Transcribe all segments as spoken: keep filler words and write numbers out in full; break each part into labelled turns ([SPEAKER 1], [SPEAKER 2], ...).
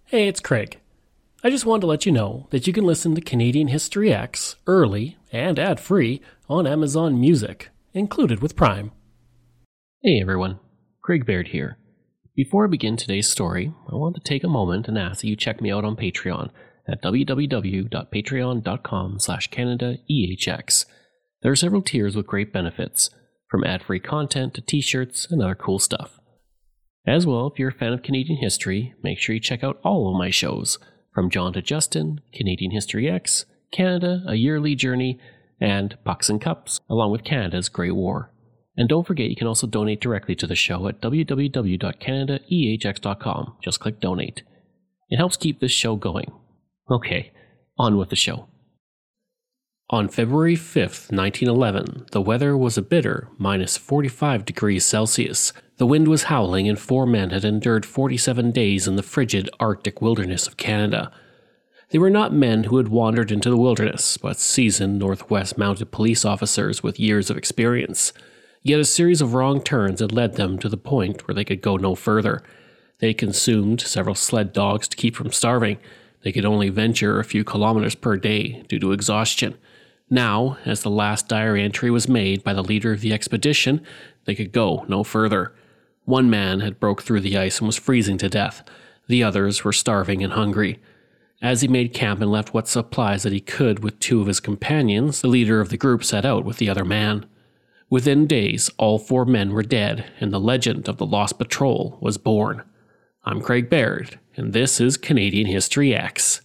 [SPEAKER 1] Hey, it's Craig. I just wanted to let you know that you can listen to Canadian History X early and ad-free on Amazon Music, included with Prime.
[SPEAKER 2] Hey everyone, Craig Baird here. Before I begin today's story, I want to take a moment and ask that you check me out on Patreon at www.patreon.com slash CanadaEHX. There are several tiers with great benefits, from ad-free content to t-shirts and other cool stuff. As well, if you're a fan of Canadian history, make sure you check out all of my shows, from John to Justin, Canadian History X, Canada, A Yearly Journey, and Pucks and Cups, along with Canada's Great War. And don't forget you can also donate directly to the show at w w w dot canada e h x dot com. Just click donate. It helps keep this show going. Okay, on with the show. On February fifth, nineteen eleven, the weather was a bitter minus forty-five degrees Celsius. The wind was howling and four men had endured forty-seven days in the frigid Arctic wilderness of Canada. They were not men who had wandered into the wilderness, but seasoned Northwest Mounted Police officers with years of experience. Yet a series of wrong turns had led them to the point where they could go no further. They consumed several sled dogs to keep from starving. They could only venture a few kilometers per day due to exhaustion. Now, as the last diary entry was made by the leader of the expedition, they could go no further. One man had broke through the ice and was freezing to death. The others were starving and hungry. As he made camp and left what supplies that he could with two of his companions, the leader of the group set out with the other man. Within days, all four men were dead, and the legend of the Lost Patrol was born. I'm Craig Baird, and this is Canadian History X.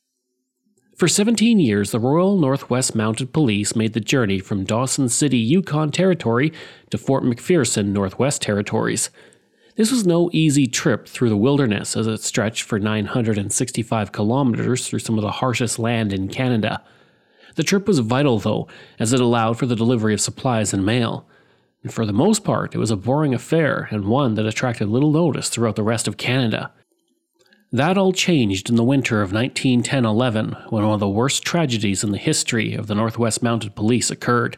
[SPEAKER 2] For seventeen years, the Royal Northwest Mounted Police made the journey from Dawson City, Yukon Territory to Fort McPherson, Northwest Territories. This was no easy trip through the wilderness, as it stretched for nine hundred sixty-five kilometers through some of the harshest land in Canada. The trip was vital, though, as it allowed for the delivery of supplies and mail. And for the most part, it was a boring affair, and one that attracted little notice throughout the rest of Canada. That all changed in the winter of nineteen ten eleven, when one of the worst tragedies in the history of the Northwest Mounted Police occurred.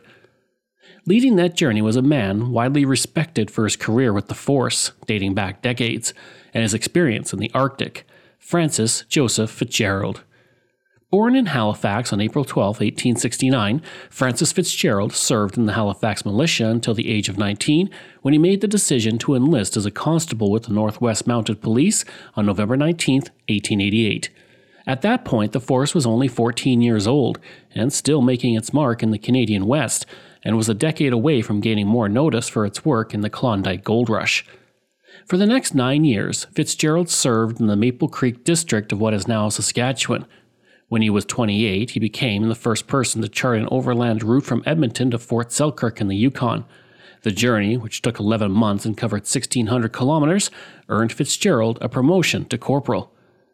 [SPEAKER 2] Leading that journey was a man widely respected for his career with the force, dating back decades, and his experience in the Arctic, Francis Joseph Fitzgerald. Born in Halifax on April twelfth, eighteen sixty-nine, Francis Fitzgerald served in the Halifax militia until the age of nineteen, when he made the decision to enlist as a constable with the Northwest Mounted Police on November nineteenth, eighteen eighty-eight. At that point, the force was only fourteen years old, and still making its mark in the Canadian West, and was a decade away from gaining more notice for its work in the Klondike Gold Rush. For the next nine years, Fitzgerald served in the Maple Creek district of what is now Saskatchewan. When he was twenty-eight, he became the first person to chart an overland route from Edmonton to Fort Selkirk in the Yukon. The journey, which took eleven months and covered sixteen hundred kilometers, earned Fitzgerald a promotion to corporal.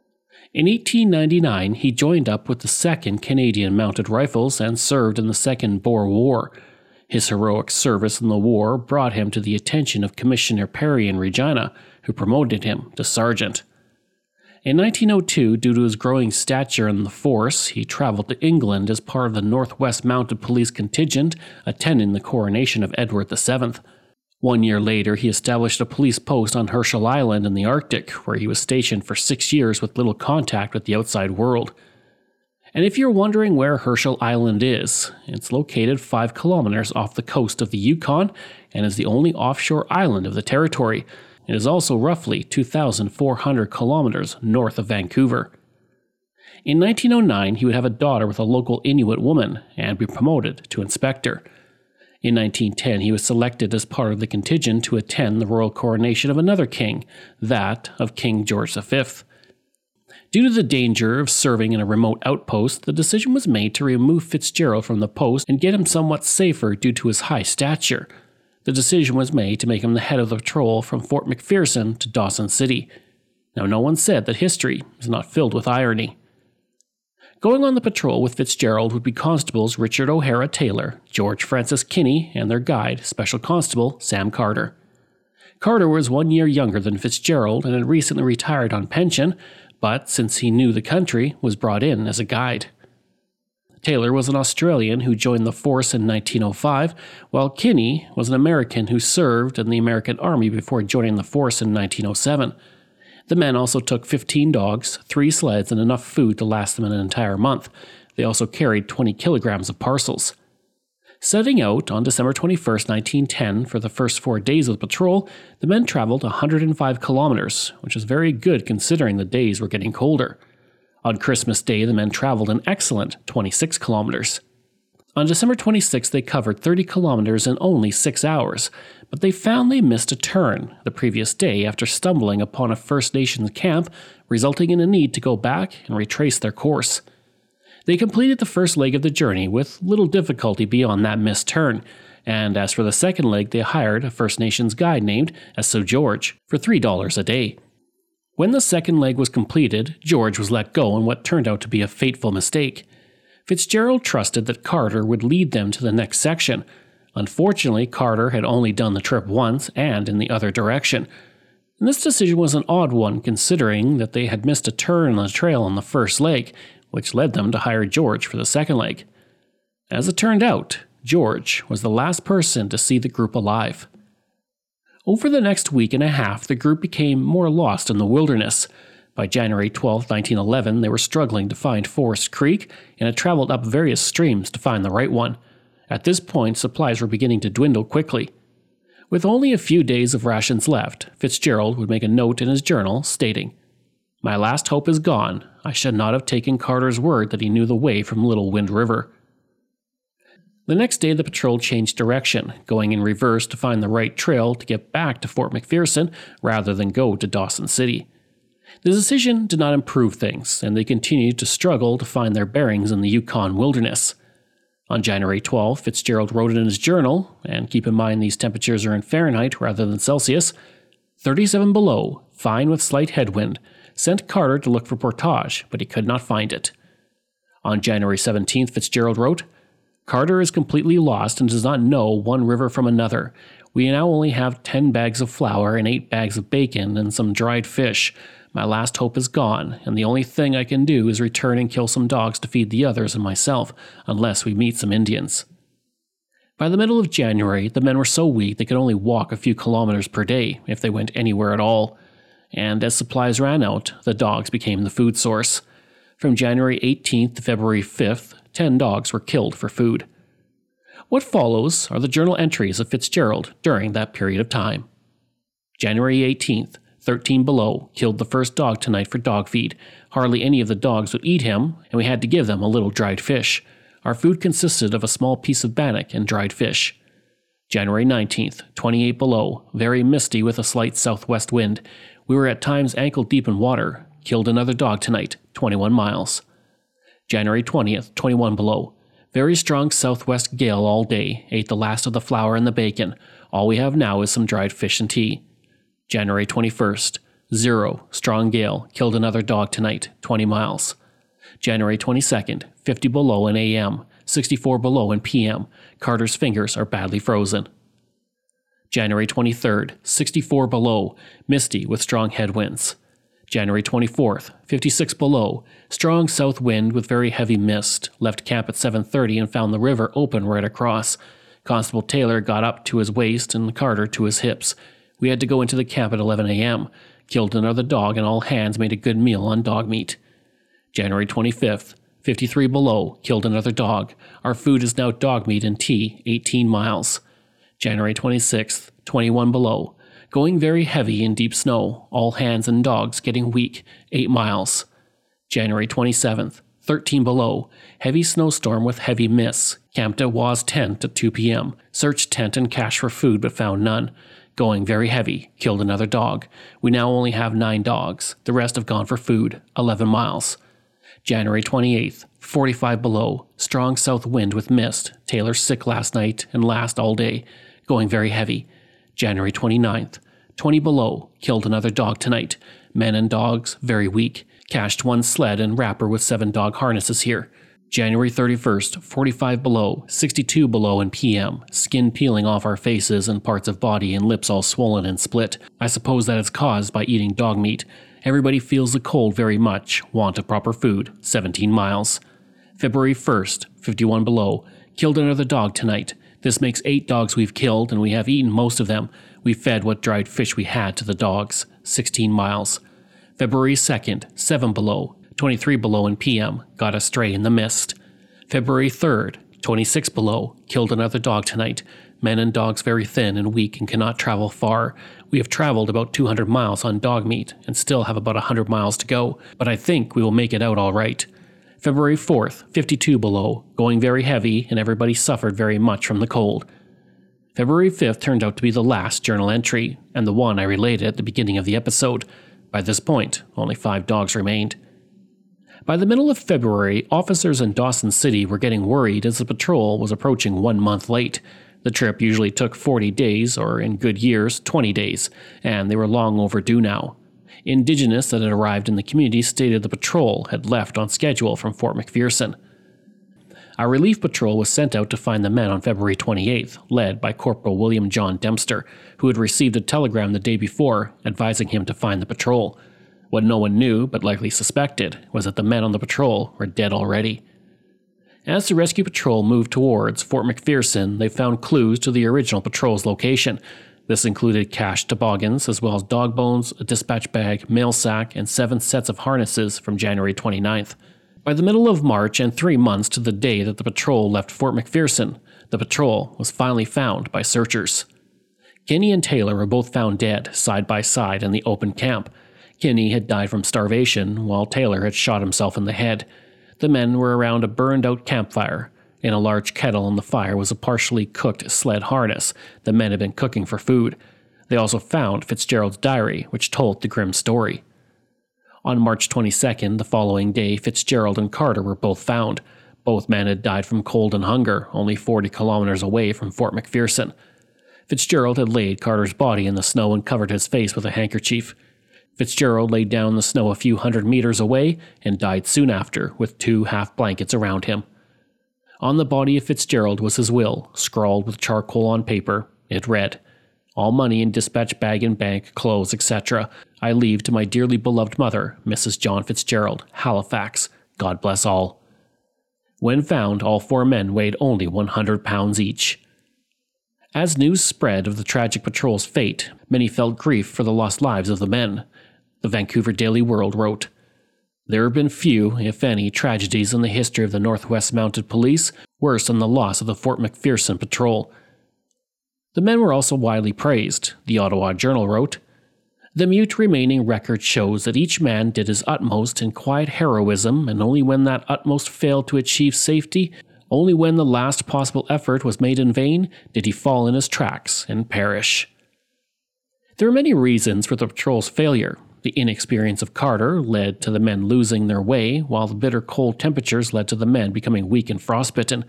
[SPEAKER 2] In eighteen ninety-nine, he joined up with the second Canadian Mounted Rifles and served in the Second Boer War. His heroic service in the war brought him to the attention of Commissioner Perry in Regina, who promoted him to sergeant. In nineteen oh two, due to his growing stature in the force, he traveled to England as part of the Northwest Mounted Police contingent attending the coronation of Edward the seventh. One year later, he established a police post on Herschel Island in the Arctic, where he was stationed for six years with little contact with the outside world. And if you're wondering where Herschel Island is, it's located five kilometers off the coast of the Yukon and is the only offshore island of the territory. It is also roughly two thousand four hundred kilometers north of Vancouver. In nineteen oh nine, he would have a daughter with a local Inuit woman and be promoted to inspector. In nineteen ten, he was selected as part of the contingent to attend the royal coronation of another king, that of King George the fifth. Due to the danger of serving in a remote outpost, the decision was made to remove Fitzgerald from the post and get him somewhat safer due to his high stature. The decision was made to make him the head of the patrol from Fort McPherson to Dawson City. Now, no one said that history is not filled with irony. Going on the patrol with Fitzgerald would be Constables Richard O'Hara Taylor, George Francis Kinney, and their guide, Special Constable Sam Carter. Carter was one year younger than Fitzgerald and had recently retired on pension, but since he knew the country, was brought in as a guide. Taylor was an Australian who joined the force in nineteen oh five, while Kinney was an American who served in the American Army before joining the force in nineteen oh seven.
[SPEAKER 1] The men also took fifteen dogs, three sleds, and enough food to last them an entire month. They also carried twenty kilograms of parcels. Setting out on December twenty-first, nineteen ten, for the first four days of the patrol, the men traveled one hundred five kilometers, which is very good considering the days were getting colder. On Christmas Day, the men traveled an excellent twenty-six kilometers. On December twenty-sixth, they covered thirty kilometers in only six hours, but they found they missed a turn the previous day after stumbling upon a First Nations camp, resulting in a need to go back and retrace their course. They completed the first leg of the journey with little difficulty beyond that missed turn, and as for the second leg, they hired a First Nations guide named Esso George for three dollars a day. When the second leg was completed, George was let go in what turned out to be a fateful mistake. Fitzgerald trusted that Carter would lead them to the next section. Unfortunately, Carter had only done the trip once and in the other direction. And this decision was an odd one considering that they had missed a turn on the trail on the first leg, which led them to hire George for the second leg. As it turned out, George was the last person to see the group alive. Over the next week and a half, the group became more lost in the wilderness. By January twelfth, nineteen eleven, they were struggling to find Forest Creek and had traveled up various streams to find the right one. At this point, supplies were beginning to dwindle quickly. With only a few days of rations left, Fitzgerald would make a note in his journal stating, "My last hope is gone. I should not have taken Carter's word that he knew the way from Little Wind River." The next day, the patrol changed direction, going in reverse to find the right trail to get back to Fort McPherson rather than go to Dawson City. The decision did not improve things, and they continued to struggle to find their bearings in the Yukon wilderness. On January twelfth, Fitzgerald wrote in his journal, and keep in mind these temperatures are in Fahrenheit rather than Celsius, thirty-seven below, fine with slight headwind, sent Carter to look for portage, but he could not find it. On January seventeenth, Fitzgerald wrote, "Carter is completely lost and does not know one river from another. We now only have ten bags of flour and eight bags of bacon and some dried fish. My last hope is gone, and the only thing I can do is return and kill some dogs to feed the others and myself, unless we meet some Indians." By the middle of January, the men were so weak they could only walk a few kilometers per day, if they went anywhere at all. And as supplies ran out, the dogs became the food source. From January eighteenth to February fifth, ten dogs were killed for food. What follows are the journal entries of Fitzgerald during that period of time. January eighteenth, thirteen below, killed the first dog tonight for dog feed. Hardly any of the dogs would eat him, and we had to give them a little dried fish. Our food consisted of a small piece of bannock and dried fish. January nineteenth, twenty-eight below, very misty with a slight southwest wind. We were at times ankle deep in water. Killed another dog tonight, twenty-one miles. January twentieth, twenty-one below. Very strong southwest gale all day. Ate the last of the flour and the bacon. All we have now is some dried fish and tea. January twenty-first, zero, strong gale. Killed another dog tonight, twenty miles. January twenty-second, fifty below in A M, sixty-four below in P M. Carter's fingers are badly frozen. January twenty-third, sixty-four below, misty with strong headwinds. January twenty-fourth, fifty-six below, strong south wind with very heavy mist. Left camp at seven thirty and found the river open right across. Constable Taylor got up to his waist and Carter to his hips. We had to go into the camp at eleven A M. Killed another dog and all hands made a good meal on dog meat. January twenty-fifth, fifty-three below, killed another dog. Our food is now dog meat and tea, eighteen miles. January twenty-sixth, twenty-one below. Going very heavy in deep snow, all hands and dogs getting weak, eight miles. January twenty-seventh, thirteen below, heavy snowstorm with heavy mists, camped at Waz tent at two P M, searched tent and cache for food but found none. Going very heavy, killed another dog. We now only have nine dogs, the rest have gone for food, eleven miles. January twenty-eighth, forty-five below, strong south wind with mist, Taylor sick last night and last all day, going very heavy. January twenty-ninth, twenty below, killed another dog tonight. Men and dogs, very weak. Cached one sled and wrapper with seven dog harnesses here. January thirty-first, forty-five below, sixty-two below in P M. Skin peeling off our faces and parts of body and lips all swollen and split. I suppose that is caused by eating dog meat. Everybody feels the cold very much. Want of proper food, seventeen miles. February first, fifty-one below, killed another dog tonight. This makes eight dogs we've killed, and we have eaten most of them. We fed what dried fish we had to the dogs, sixteen miles. February second, seven below, twenty-three below in P M, got astray in the mist. February third, twenty-six below, killed another dog tonight. Men and dogs very thin and weak and cannot travel far. We have traveled about two hundred miles on dog meat and still have about one hundred miles to go, but I think we will make it out all right. February fourth, fifty-two below, going very heavy and everybody suffered very much from the cold. February fifth turned out to be the last journal entry, and the one I related at the beginning of the episode. By this point, only five dogs remained. By the middle of February, officers in Dawson City were getting worried as the patrol was approaching one month late. The trip usually took forty days, or in good years, twenty days, and they were long overdue now. Indigenous that had arrived in the community stated the patrol had left on schedule from Fort McPherson. Our relief patrol was sent out to find the men on February twenty-eighth, led by Corporal William John Dempster, who had received a telegram the day before advising him to find the patrol. What no one knew, but likely suspected, was that the men on the patrol were dead already. As the rescue patrol moved towards Fort McPherson, they found clues to the original patrol's location. This included cached toboggans, as well as dog bones, a dispatch bag, mail sack, and seven sets of harnesses from January twenty-ninth. By the middle of March and three months to the day that the patrol left Fort McPherson, the patrol was finally found by searchers. Kinney and Taylor were both found dead, side by side in the open camp. Kinney had died from starvation, while Taylor had shot himself in the head. The men were around a burned-out campfire. In a large kettle on the fire was a partially cooked sled harness. The men had been cooking for food. They also found Fitzgerald's diary, which told the grim story. On March twenty-second, the following day, Fitzgerald and Carter were both found. Both men had died from cold and hunger, only forty kilometers away from Fort McPherson. Fitzgerald had laid Carter's body in the snow and covered his face with a handkerchief. Fitzgerald laid down in the snow a few hundred meters away and died soon after, with two half blankets around him. On the body of Fitzgerald was his will, scrawled with charcoal on paper. It read, "All money in dispatch bag and bank, clothes, et cetera I leave to my dearly beloved mother, Missus John Fitzgerald, Halifax. God bless all." When found, all four men weighed only one hundred pounds each. As news spread of the tragic patrol's fate, many felt grief for the lost lives of the men. The Vancouver Daily World wrote, "There have been few, if any, tragedies in the history of the Northwest Mounted Police worse than the loss of the Fort McPherson patrol." The men were also widely praised. The Ottawa Journal wrote, "The mute remaining record shows that each man did his utmost in quiet heroism, and only when that utmost failed to achieve safety, only when the last possible effort was made in vain, did he fall in his tracks and perish." There are many reasons for the patrol's failure. The inexperience of Carter led to the men losing their way, while the bitter cold temperatures led to the men becoming weak and frostbitten.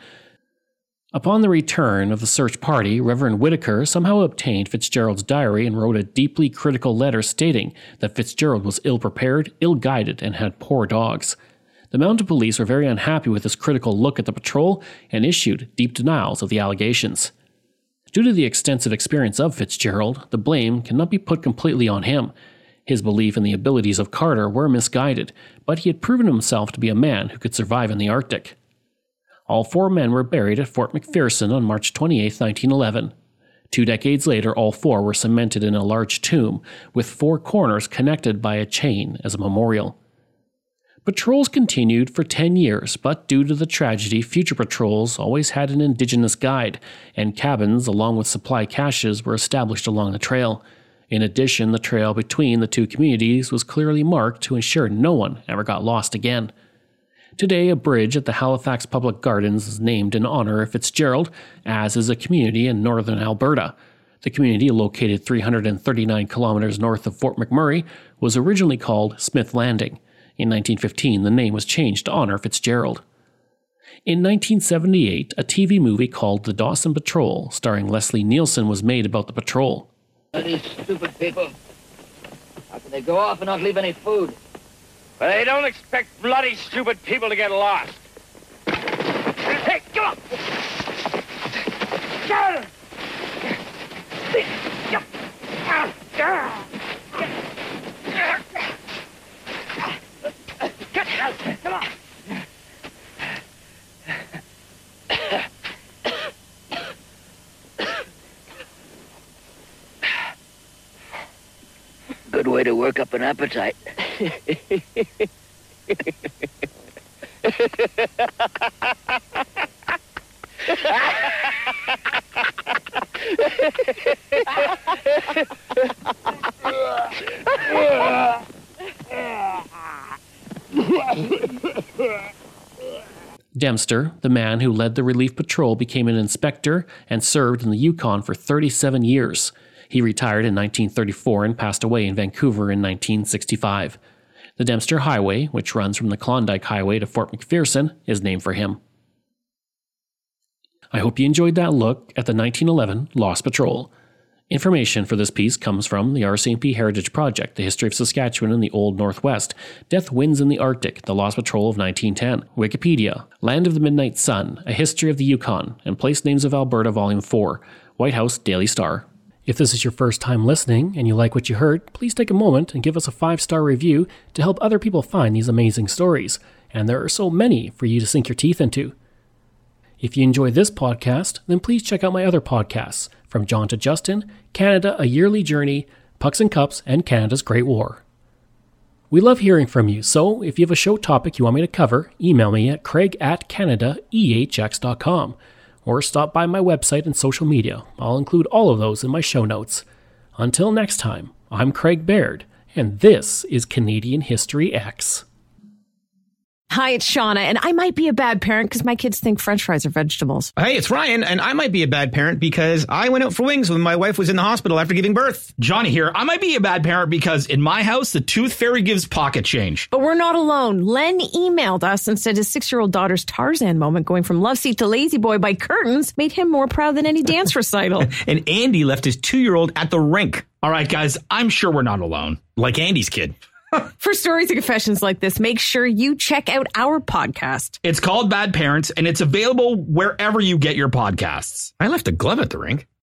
[SPEAKER 1] Upon the return of the search party, Reverend Whitaker somehow obtained Fitzgerald's diary and wrote a deeply critical letter stating that Fitzgerald was ill-prepared, ill-guided, and had poor dogs. The Mounted Police were very unhappy with this critical look at the patrol and issued deep denials of the allegations. Due to the extensive experience of Fitzgerald, the blame cannot be put completely on him. His belief in the abilities of Carter were misguided, but he had proven himself to be a man who could survive in the Arctic. All four men were buried at Fort McPherson on March twenty-eighth, nineteen eleven. Two decades later, all four were cemented in a large tomb, with four corners connected by a chain as a memorial. Patrols continued for ten years, but due to the tragedy, future patrols always had an Indigenous guide, and cabins along with supply caches were established along the trail. In addition, the trail between the two communities was clearly marked to ensure no one ever got lost again. Today, a bridge at the Halifax Public Gardens is named in honor of Fitzgerald, as is a community in northern Alberta. The community, located three hundred thirty-nine kilometers north of Fort McMurray, was originally called Smith Landing. In nineteen fifteen, the name was changed to honor Fitzgerald. In nineteen seventy-eight, a T V movie called The Dawson Patrol, starring Leslie Nielsen, was made about the patrol.
[SPEAKER 3] These stupid people. How can they go off and not leave any food?
[SPEAKER 4] But they don't expect bloody stupid people to get lost. Hey, come on! Get Come on!
[SPEAKER 3] Good way to work up an appetite.
[SPEAKER 1] Dempster, the man who led the relief patrol, became an inspector and served in the Yukon for thirty-seven years. He retired in nineteen thirty-four and passed away in Vancouver in nineteen sixty-five. The Dempster Highway, which runs from the Klondike Highway to Fort McPherson, is named for him. I hope you enjoyed that look at the nineteen eleven Lost Patrol. Information for this piece comes from the R C M P Heritage Project, The History of Saskatchewan in the Old Northwest, Death Winds in the Arctic, The Lost Patrol of nineteen ten, Wikipedia, Land of the Midnight Sun, A History of the Yukon, and Place Names of Alberta Volume four, White House Daily Star. If this is your first time listening and you like what you heard, please take a moment and give us a five-star review to help other people find these amazing stories, and there are so many for you to sink your teeth into. If you enjoy this podcast, then please check out my other podcasts, From John to Justin, Canada, A Yearly Journey, Pucks and Cups, and Canada's Great War. We love hearing from you, so if you have a show topic you want me to cover, email me at craig at canada e h x dot com, or stop by my website and social media. I'll include all of those in my show notes. Until next time, I'm Craig Baird, and this is Canadian History X.
[SPEAKER 5] Hi, it's Shauna, and I might be a bad parent because my kids think French fries are vegetables.
[SPEAKER 6] Hey, it's Ryan, and I might be a bad parent because I went out for wings when my wife was in the hospital after giving birth.
[SPEAKER 7] Johnny here. I might be a bad parent because in my house, the tooth fairy gives pocket change.
[SPEAKER 5] But we're not alone. Len emailed us and said his six-year-old daughter's Tarzan moment going from love seat to lazy boy by curtains made him more proud than any dance recital.
[SPEAKER 6] And Andy left his two-year-old at the rink.
[SPEAKER 7] All right, guys, I'm sure we're not alone.
[SPEAKER 6] Like Andy's kid.
[SPEAKER 5] For stories and confessions like this, make sure you check out our podcast.
[SPEAKER 7] It's called Bad Parents, and it's available wherever you get your podcasts.
[SPEAKER 6] I left a glove at the rink.